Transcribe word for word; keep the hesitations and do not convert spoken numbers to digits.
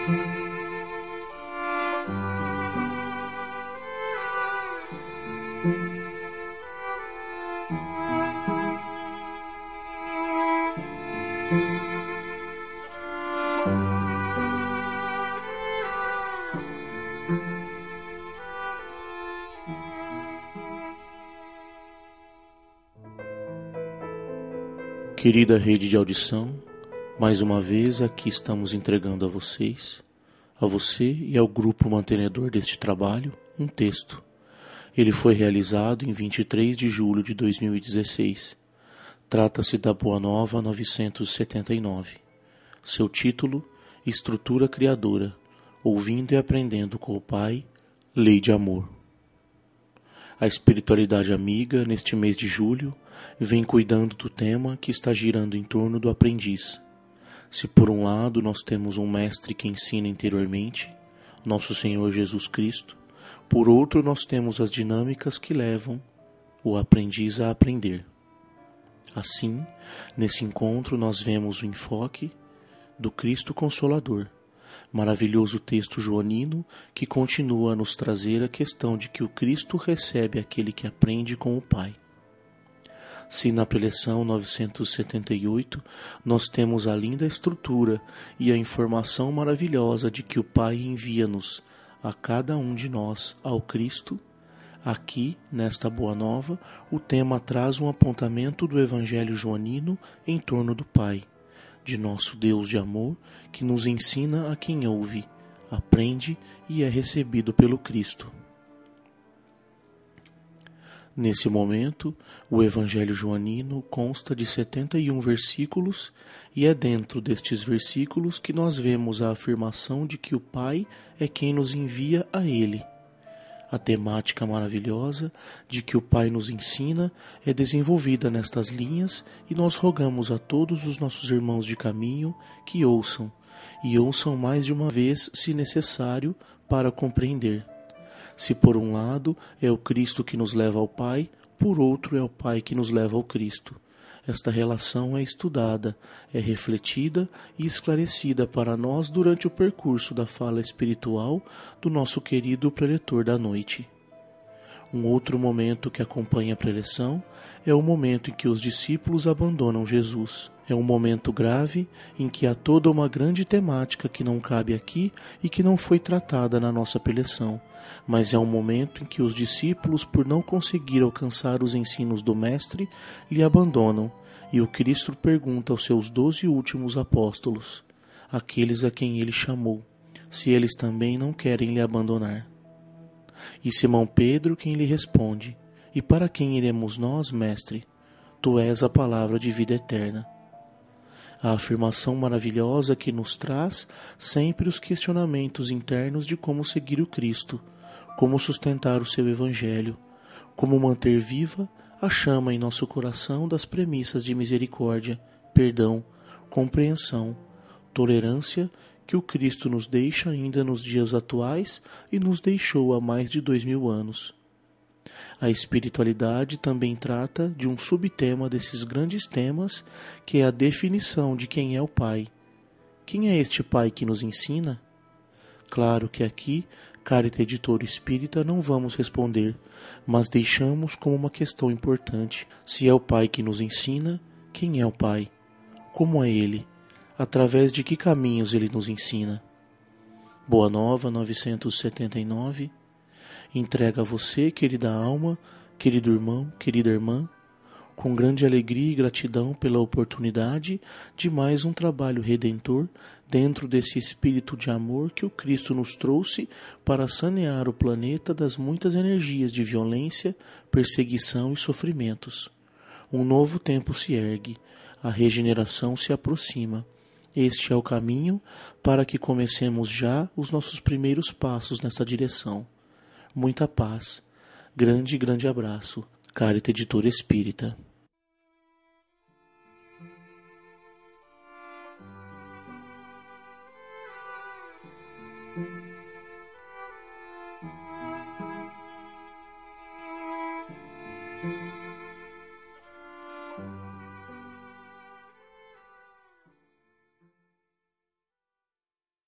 Querida rede de audição, mais uma vez aqui estamos entregando a vocês, a você e ao grupo mantenedor deste trabalho, um texto. Ele foi realizado em vinte e três de julho de dois mil e dezesseis. Trata-se da Boa Nova novecentos e setenta e nove. Seu título, Estrutura Criadora, ouvindo e aprendendo com o Pai, Lei de Amor. A espiritualidade amiga, neste mês de julho, vem cuidando do tema que está girando em torno do aprendiz. Se por um lado nós temos um mestre que ensina interiormente, nosso Senhor Jesus Cristo, por outro nós temos as dinâmicas que levam o aprendiz a aprender. Assim, nesse encontro nós vemos o enfoque do Cristo Consolador, maravilhoso texto joanino que continua a nos trazer a questão de que o Cristo recebe aquele que aprende com o Pai. Se na preleção novecentos e setenta e oito nós temos a linda estrutura e a informação maravilhosa de que o Pai envia-nos a cada um de nós ao Cristo, aqui, nesta Boa Nova, o tema traz um apontamento do Evangelho joanino em torno do Pai, de nosso Deus de amor, que nos ensina a quem ouve, aprende e é recebido pelo Cristo. Nesse momento, o Evangelho joanino consta de setenta e um versículos e é dentro destes versículos que nós vemos a afirmação de que o Pai é quem nos envia a Ele. A temática maravilhosa de que o Pai nos ensina é desenvolvida nestas linhas e nós rogamos a todos os nossos irmãos de caminho que ouçam, e ouçam mais de uma vez se necessário para compreender. Se por um lado é o Cristo que nos leva ao Pai, por outro é o Pai que nos leva ao Cristo. Esta relação é estudada, é refletida e esclarecida para nós durante o percurso da fala espiritual do nosso querido preletor da noite. Um outro momento que acompanha a preleção é o momento em que os discípulos abandonam Jesus. É um momento grave em que há toda uma grande temática que não cabe aqui e que não foi tratada na nossa preleção, mas é um momento em que os discípulos, por não conseguir alcançar os ensinos do Mestre, lhe abandonam, e o Cristo pergunta aos seus doze últimos apóstolos, aqueles a quem ele chamou, se eles também não querem lhe abandonar. E Simão Pedro quem lhe responde, e para quem iremos nós, Mestre? Tu és a palavra de vida eterna. A afirmação maravilhosa que nos traz sempre os questionamentos internos de como seguir o Cristo, como sustentar o seu Evangelho, como manter viva a chama em nosso coração das premissas de misericórdia, perdão, compreensão, tolerância que o Cristo nos deixa ainda nos dias atuais e nos deixou há mais de dois mil anos. A espiritualidade também trata de um subtema desses grandes temas, que é a definição de quem é o Pai. Quem é este Pai que nos ensina? Claro que aqui, Carita Editora Espírita, não vamos responder, mas deixamos como uma questão importante. Se é o Pai que nos ensina, quem é o Pai? Como é Ele? Através de que caminhos Ele nos ensina? Boa Nova novecentos e setenta e nove entrega a você, querida alma, querido irmão, querida irmã, com grande alegria e gratidão pela oportunidade de mais um trabalho redentor dentro desse espírito de amor que o Cristo nos trouxe para sanear o planeta das muitas energias de violência, perseguição e sofrimentos. Um novo tempo se ergue, a regeneração se aproxima. Este é o caminho para que comecemos já os nossos primeiros passos nessa direção. Muita paz. Grande, grande abraço. Carita Editora Espírita. Thank you.